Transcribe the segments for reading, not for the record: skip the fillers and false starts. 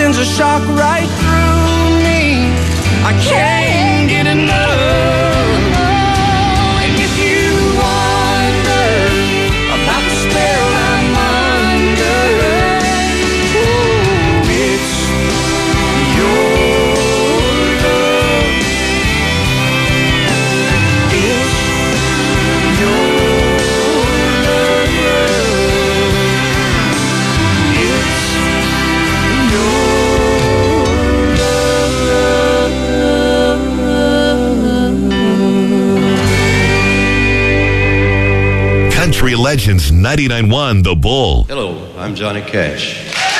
sends a shock right through me. I can't get enough. And if you wonder about the spell I'm under, oh, it's your love. It's your Country Legends 99.1 The Bull. Hello, I'm Johnny Cash.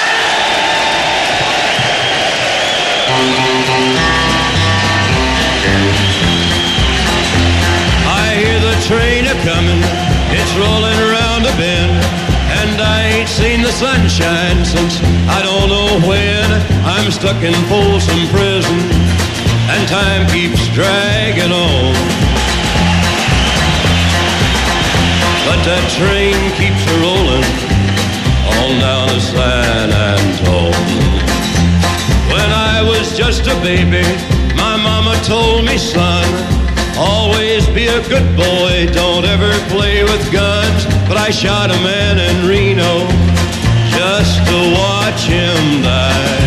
I hear the train a-comin', it's rolling around a bend, and I ain't seen the sunshine since I don't know when. I'm stuck in Folsom Prison, and time keeps dragging on. But that train keeps a-rollin' on down to San Antone. When I was just a baby, my mama told me, son, always be a good boy, don't ever play with guns. But I shot a man in Reno just to watch him die.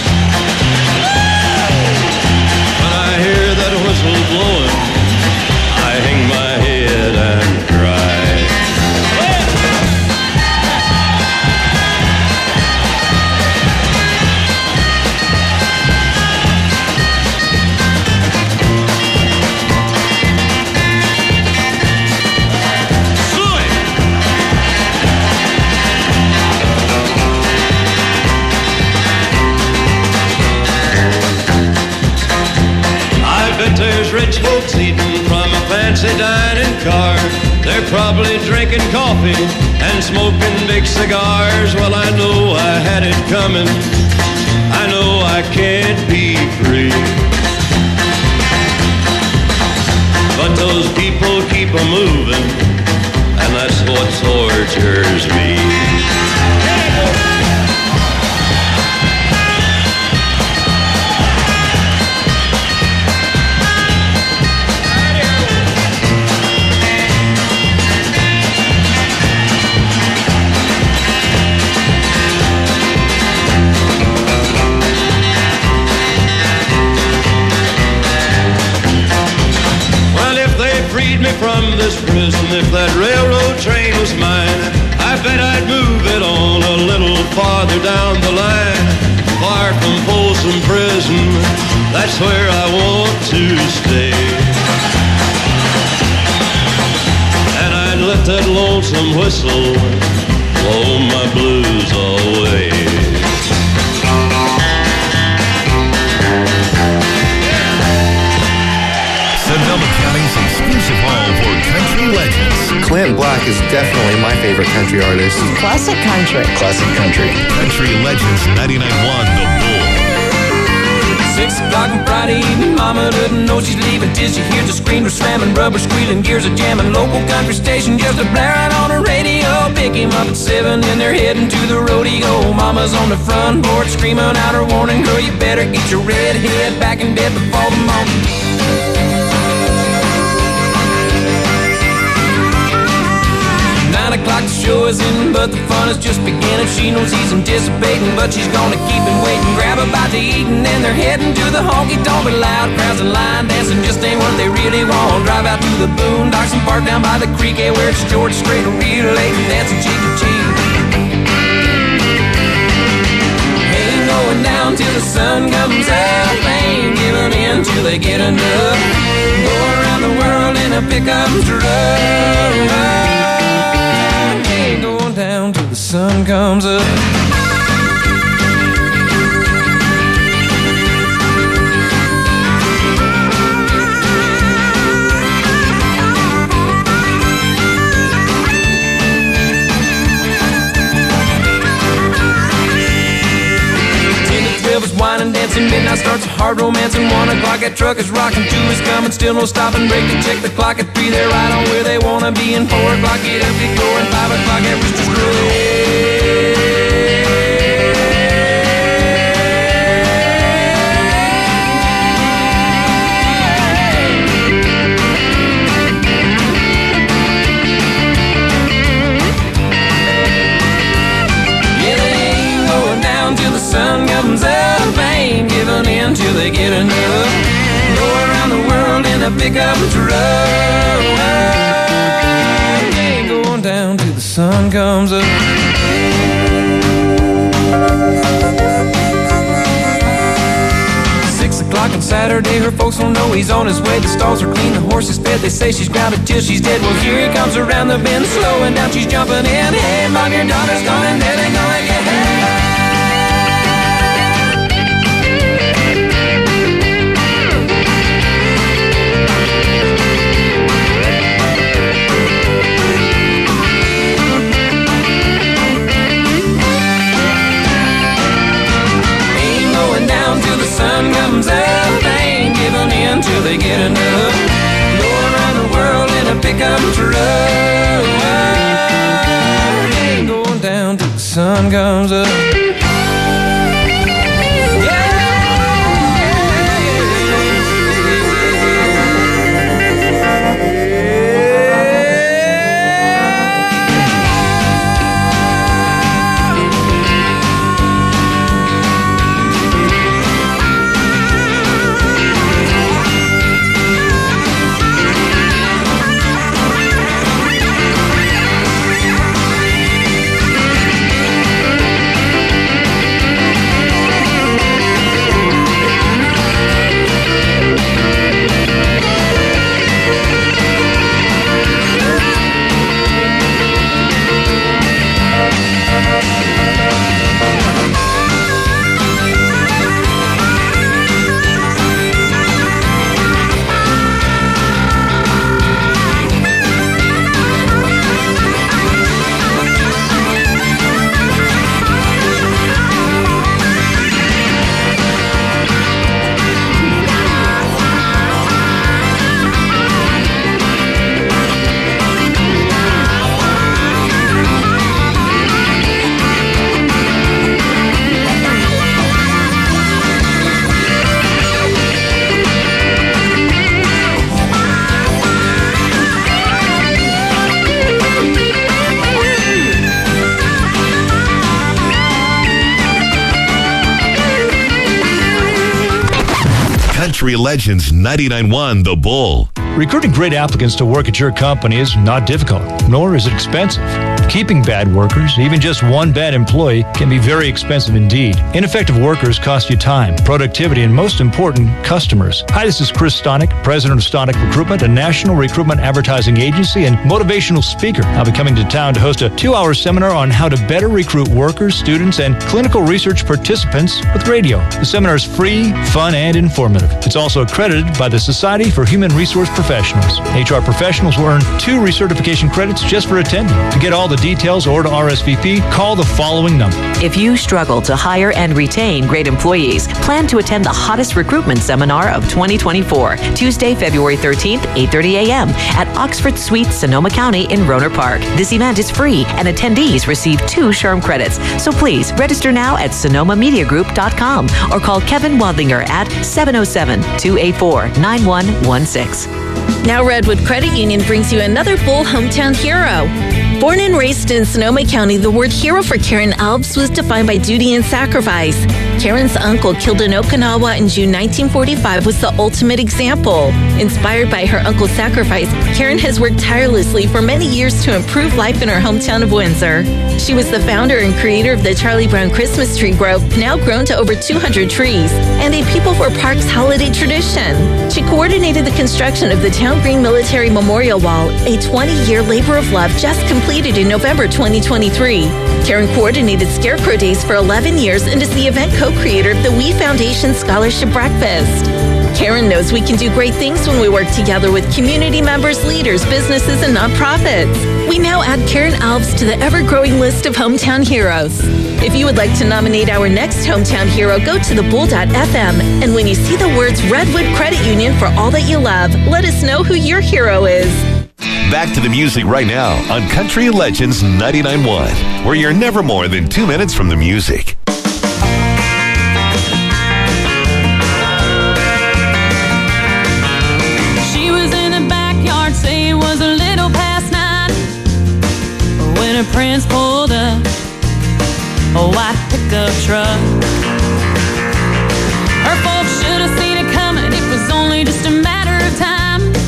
When I hear that whistle blowing, I hang my head and cry. There's rich folks eating from a fancy dining car. They're probably drinking coffee and smoking big cigars. Well, I know I had it coming. I know I can't be free. But those people keep a-moving, and that's what tortures me. Freed me from this prison. If that railroad train was mine, I bet I'd move it on a little farther down the line. Far from Folsom Prison, that's where I want to stay. And I'd let that lonesome whistle blow my blues away. Sonoma County's exclusive home for country legends. Clint Black is definitely my favorite country artist. Classic country. Classic country. Country Legends 99.1 The Bull. 6 o'clock on Friday evening, mama doesn't know she's leaving till she hears the screamer slamming, rubber squealing, gears are jamming. Local country station just a blaring on the radio. Pick him up at 7 and they're heading to the rodeo. Mama's on the front porch screaming out her warning, girl, you better get your red head back in bed before the morning. 9 o'clock, the show is in, but the fun is just beginning. She knows he's anticipating, but she's gonna keep him waiting. Grab a bite to eat, and then they're heading to the honky-tonk. But loud crowds and line dancing just ain't what they really want. Drive out to the boondocks and park down by the creek, where it's George Strait, real late, and dancing cheek to cheek. Ain't going down till the sun comes up. Ain't giving in till they get enough. Go around the world in a pickup truck. Going down till the sun comes up. Wine and dancing, midnight starts a hard romance, and 1 o'clock that truck is rocking, 2 is coming, still no stopping, break to check the clock at 3, they're right on where they wanna be, and 4 o'clock get up, get going, 5 o'clock that rooster's crowing. pickup truck. Ain't going down till the sun comes up. 6 o'clock on Saturday, her folks don't know he's on his way. The stalls are clean, the horse is fed. They say she's grounded till she's dead. Well, here he comes around the bend, slowing down, she's jumping in. Hey, Mom, your daughter's gone, dead ain't gonna get sun comes up, they ain't giving in till they get enough. Go around the world in a pickup truck. Ain't going down till the sun comes up. Country Legends 99.1 The Bull. Recruiting great applicants to work at your company is not difficult, nor is it expensive. Keeping bad workers, even just one bad employee, can be very expensive indeed. Ineffective workers cost you time, productivity, and most important, customers. Hi, this is Chris Stonick, president of Stonick Recruitment, a national recruitment advertising agency and motivational speaker. I'll be coming to town to host a 2-hour seminar on how to better recruit workers, students, and clinical research participants with radio. The seminar is free, fun, and informative. It's also accredited by the Society for Human Resource Professionals. HR professionals will earn 2 recertification credits just for attending. To get all the details or to RSVP, call the following number. If you struggle to hire and retain great employees, plan to attend the hottest recruitment seminar of 2024, Tuesday, February 13th, 8:30 a.m. at Oxford Suite, Sonoma County in Rohnert Park. This event is free and attendees receive 2 SHRM credits. So please register now at sonomamediagroup.com or call Kevin Wadlinger at 707-284-9116. Now Redwood Credit Union brings you another Bull hometown hero. Born and raised in Sonoma County, the word hero for Karen Alves was defined by duty and sacrifice. Karen's uncle, killed in Okinawa in June 1945, was the ultimate example. Inspired by her uncle's sacrifice, Karen has worked tirelessly for many years to improve life in her hometown of Windsor. She was the founder and creator of the Charlie Brown Christmas Tree Grove, now grown to over 200 trees, and a People for Parks holiday tradition. She coordinated the construction of the Town Green Military Memorial Wall, a 20-year labor of love just completed in November 2023. Karen coordinated Scarecrow Days for 11 years and is the event co-creator of the We Foundation Scholarship Breakfast. Karen knows we can do great things when we work together with community members, leaders, businesses, and nonprofits. We now add Karen Alves to the ever-growing list of hometown heroes. If you would like to nominate our next hometown hero, go to thebull.fm, and when you see the words Redwood Credit Union for all that you love, let us know who your hero is. Back to the music right now on Country Legends 99.1, where you're never more than 2 minutes from the music. She was in the backyard, say it was a little past 9, when her prince pulled up a white pickup truck. Her folks should have seen it coming, it was only just a matter of time.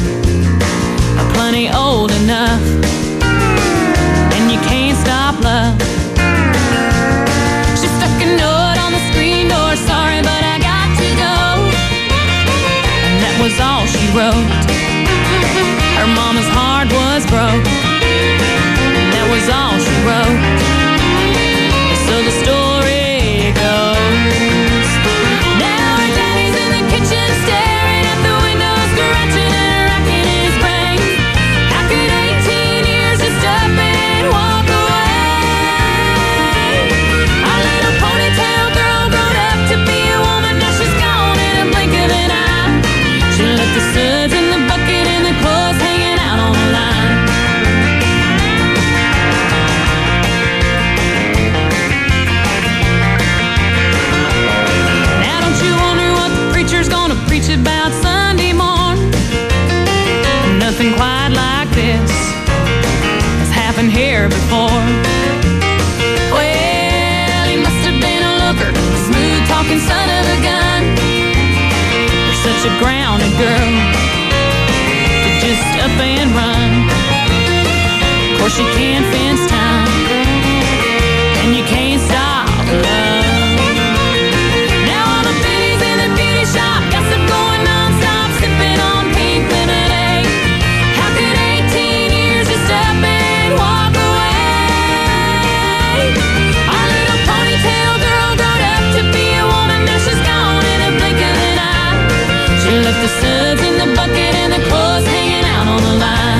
such a grounded girl to just up and run. Of course, you can't fence time, and you can't stop love. Now all the biddies in the beauty shop gossip going non-stop, sipping on pink lemonade. How could 18 years just up and walk away? Our little ponytail girl grown up to be a woman, now she's gone in a blink of an eye. She left the suds in the bucket and the clothes hanging out on the line.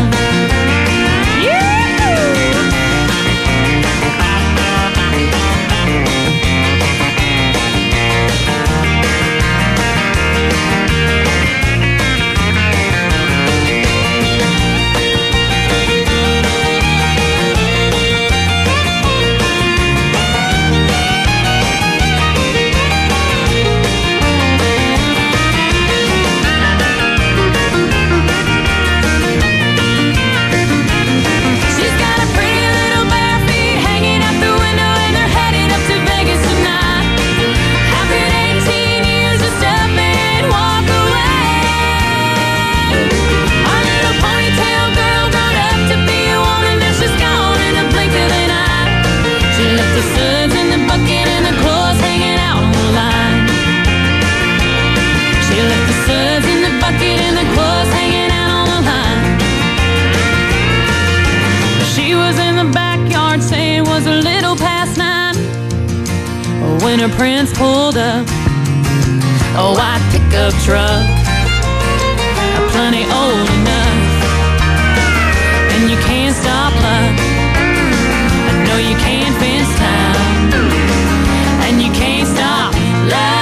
When her prince pulled up a white pickup truck, plenty old enough, and you can't stop luck. I know you can't fence time, and you can't stop love.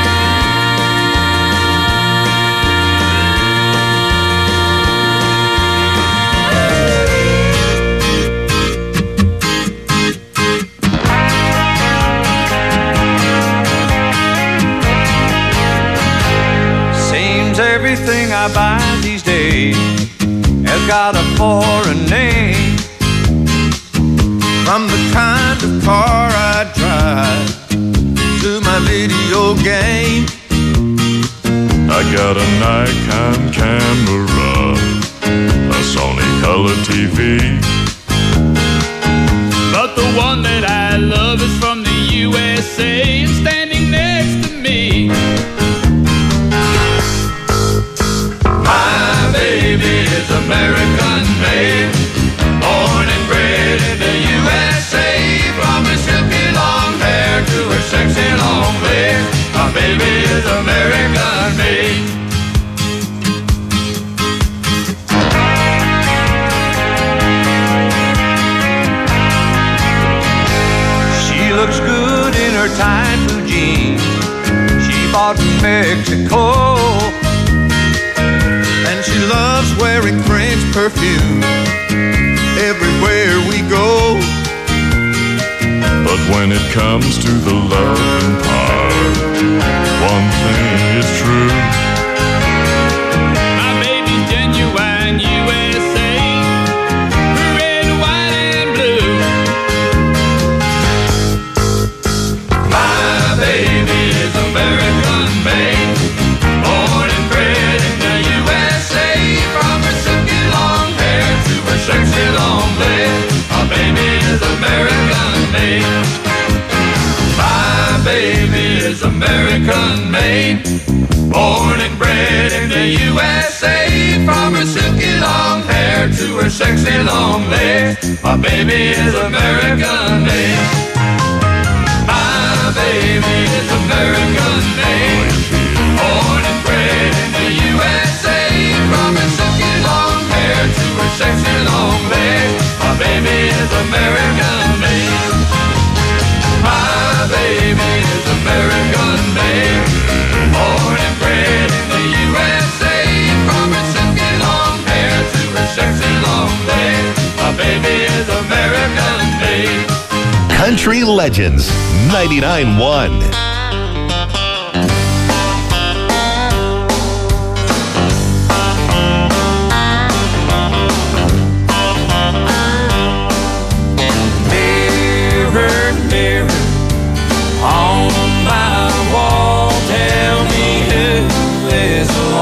Everything I buy these days has got a foreign name. From the kind of car I drive to my video game. I got a Nikon camera, a Sony color TV, but the one that I love is from the USA and standing next to me. My baby is American made, born and bred in the USA. From her silky long hair to her sexy long legs, my baby is American made. She looks good in her tight blue jeans she bought in Mexico. And she loves wearing French perfume everywhere we go. but when it comes to the loving part, one thing is true. My baby's genuine USA, red, white, and blue. My baby is American made, born and bred in the USA. From her silky long hair to her sexy long legs, my baby is American made. My baby is American made, born and bred in the USA. From her silky long hair to her sexy long legs, my baby is American made. My baby is American made, born and bred in the USA. From her silky long hair to her sexy long legs, my baby is American made. My baby is American made, born and bred in the USA. From her silky long hair to her sexy long legs, my baby is American made. Country Legends 99.1. On my wall, tell me who is the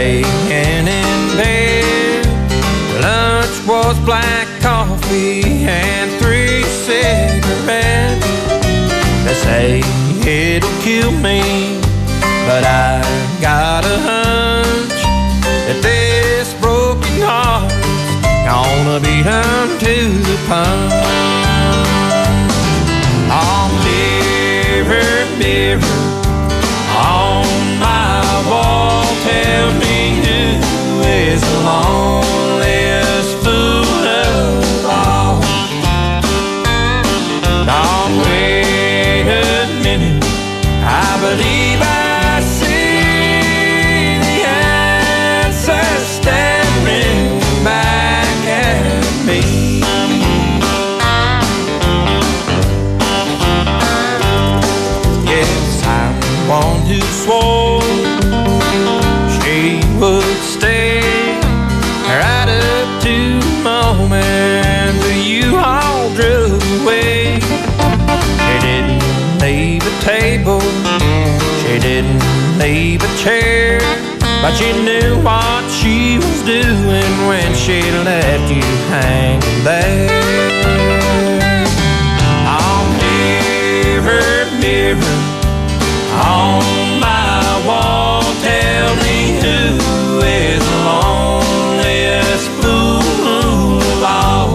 laying in bed. Lunch was black coffee and 3 cigarettes. They say it'll kill me, but I got a hunch that this broken heart's gonna be done to the punch. Oh, mirror, mirror on my wall, tell me who is the loneliest fool of all. Don't wait a minute, I believe I see the answer staring back at me. Yes, I'm one who swore she would stay right up to the moment that you all drew away. She didn't leave a table, she didn't leave a chair, but she knew what she was doing when she left you hanging there. Oh, mirror, mirror on my wall, tell me who is the loneliest fool of all.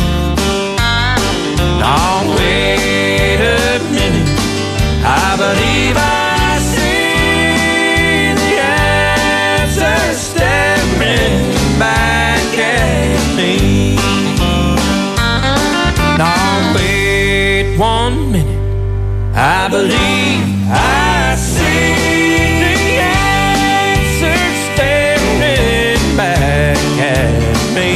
Don't wait a minute, I believe I see the answer staring back at me. Don't wait 1 minute, I believe I see the answer staring back at me.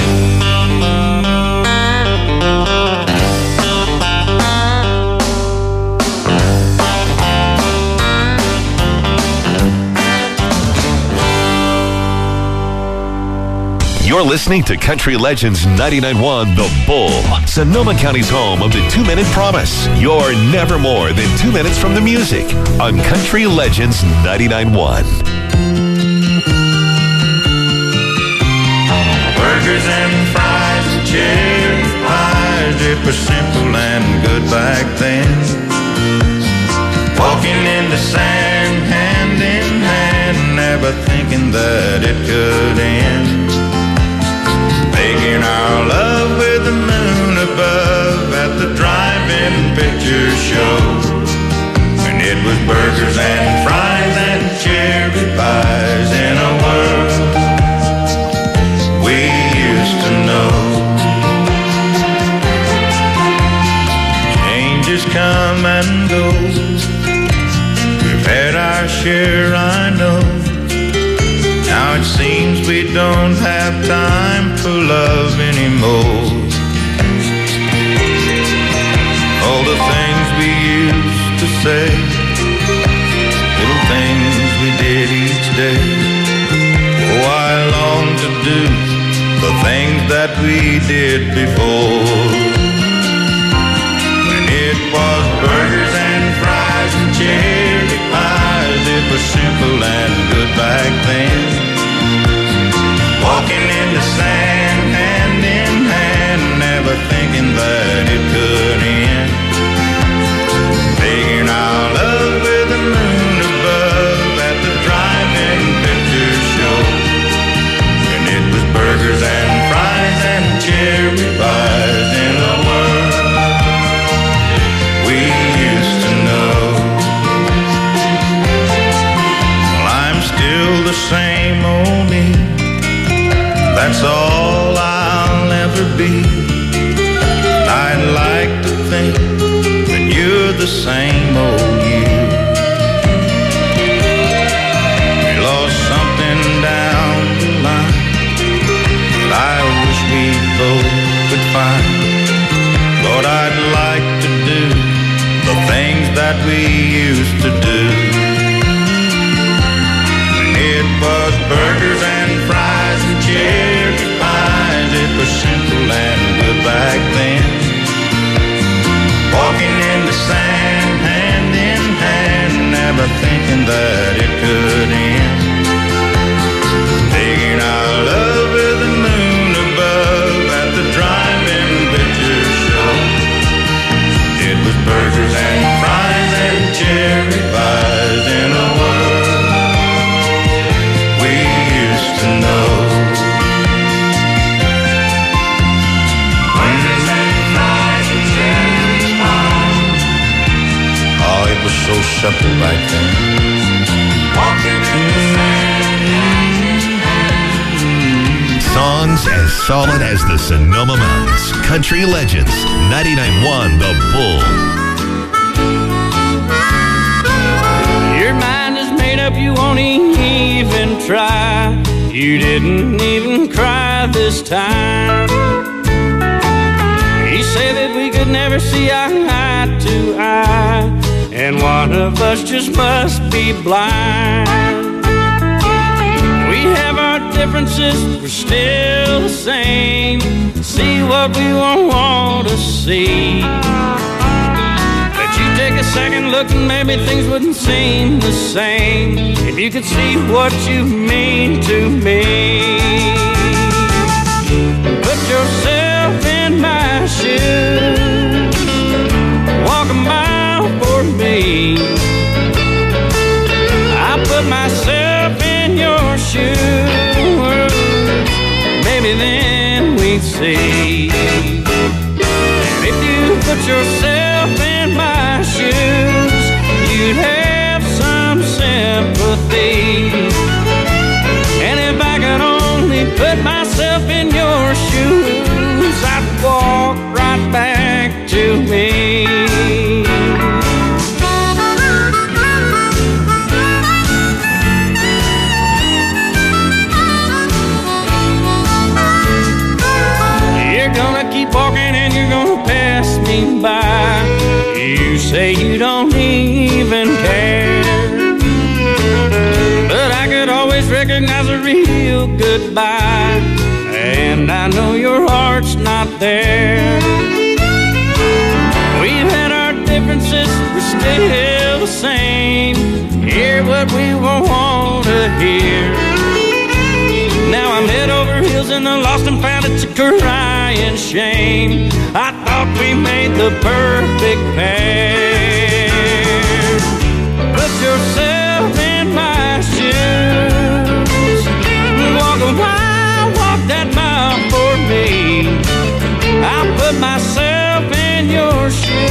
You're listening to Country Legends 99.1 The Bull, Sonoma County's home of the 2-Minute Promise. You're never more than 2 minutes from the music on Country Legends 99.1. Burgers and fries and cherry pies, it was simple and good back then. Walking in the sand, hand in hand, never thinking that it could end. Making our love with the moon above at the drive-in picture show. And it was burgers and fries and cherry pies in a world we used to know. Changes come and go, we've had our share, I know. Now it seems we don't have time for love anymore. All the things we used to say, little things we did each day. Oh, I long to do the things that we did before. When it was burgers and fries and cherry pies, it was simple and good back then. Walking in the sand, hand in hand, never thinking that it could end. Making our love with the moon above at the drive-in picture show. And it was burgers and fries and cherry pies in a world we used to know. Well, I'm still the same old me, that's all I'll ever be. I'd like to think that you're the same old you. We lost something down the line that I wish we both could find. Lord, I'd like to do the things that we used to do. When it was burgers and fries and cherry pies, it was simple and good back then. Walking in the sand, hand in hand, never thinking that it could end. simple back then. Walking in the sand. Songs as solid as the Sonoma Mountains. Country Legends, 99.1 The Bull. Your mind is made up, you won't even try. You didn't even cry this time. You say that we could never see eye to eye, and one of us just must be blind. We have our differences, we're still the same. See what we want to see. But you take a second look and maybe things wouldn't seem the same if you could see what you mean to me. Put yourself in my shoes, walk a mile for me. I put myself in your shoes, maybe then we'd see. And if you put yourself in my shoes, you'd have some sympathy. And if I could only put myself in your shoes, I'd walk right back to me. You're gonna keep walking and you're gonna pass me by. You say you don't even care, but I could always recognize a real goodbye, and I know your heart's not there. We've had our differences, we're still the same. Hear what we want to hear. Now I'm head over heels in the lost and found, it's a crying shame. I thought we made the perfect pair. Put yourself in my shoes, walk a mile, walk that mile for me. I put myself in your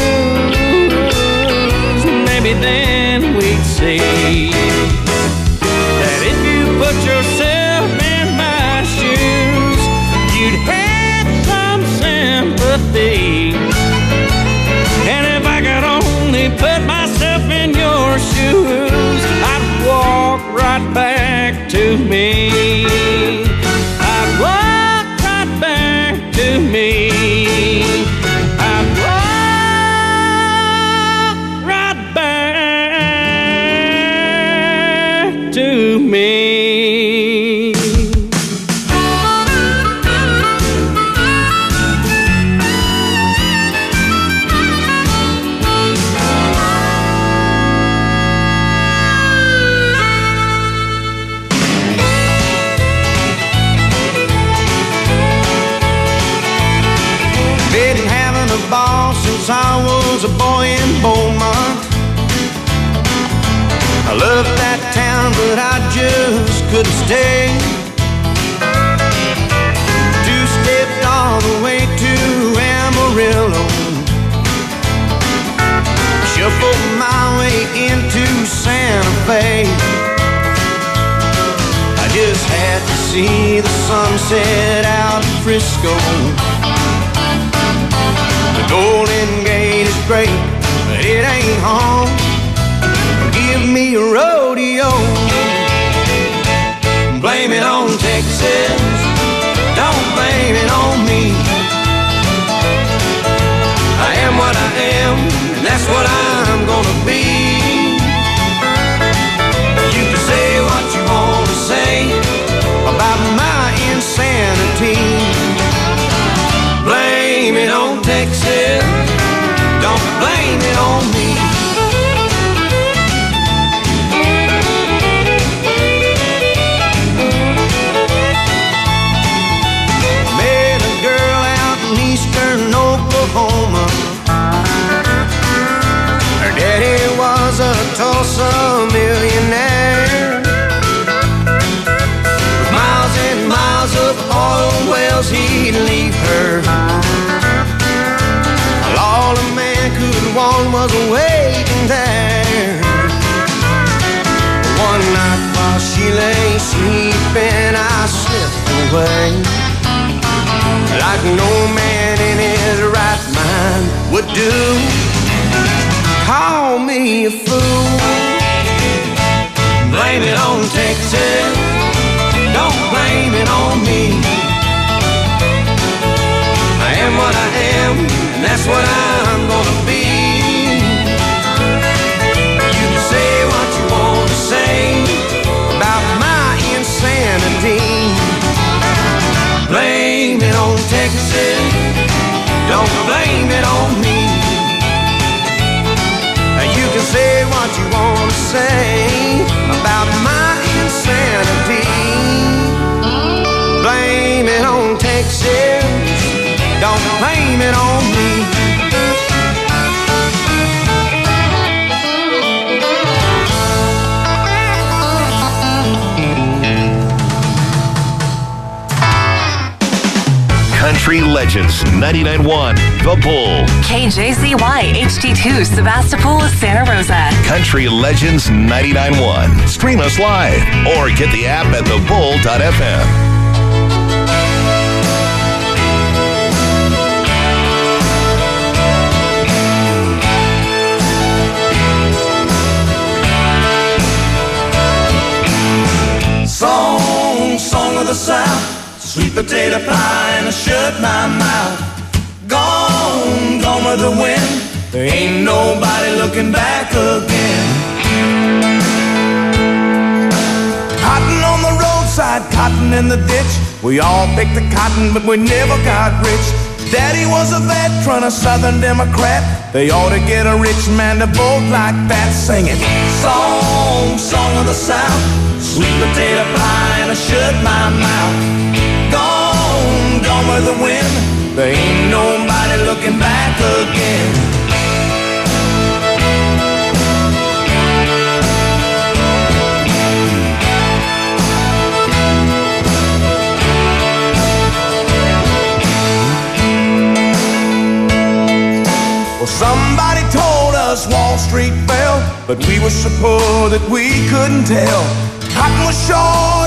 shoes, maybe then we'd see that if you put yourself in my shoes, you'd have some sympathy. And if I could only put myself in your shoes, I'd walk right back to me. I'd walk right back to me. I'd walk right back to me. Been having a ball since I was a boy in Beaumont. I loved that town, but I just couldn't stay. Two-stepped all the way to Amarillo, shuffled my way into Santa Fe. I just had to see the sunset out in Frisco. The Golden Gate is great, but it ain't home. Give me a rodeo. Blame it on Texas, don't blame it on me. I am what I am, and that's what I'm gonna be. You can say what you want to say about my insanity. Blame it on Texas, don't blame it on me. Met a girl out in eastern Oklahoma. Her daddy was a Tulsa millionaire, with miles and miles of oil wells he'd leave her. All a man could want was waiting there. away, like no man in his right mind would do. Call me a fool, blame it on Texas, don't blame it on me. I am what I am, and that's what I'm gonna be. You can say what you want to say about my insanity. Blame it on Texas, don't blame it on me. You can say what you want to say about my insanity. Blame it on Texas, don't blame it on me. Country Legends 99.1 The Bull. KJZY HD2 Sebastopol, Santa Rosa. Country Legends 99.1. Stream us live or get the app at thebull.fm. Song of the South, sweet potato pie and I shut my mouth. Gone with the wind, there ain't nobody looking back again. Cotton on the roadside, cotton in the ditch. We all picked the cotton, but we never got rich. Daddy was a veteran, a Southern Democrat. They ought to get a rich man to vote like that. Singing song of the South, sweet potato pie and I shut my mouth. Gone with the wind, there ain't nobody looking back again. Well, somebody told us Wall Street fell, but we were so poor that we couldn't tell. Cotton was short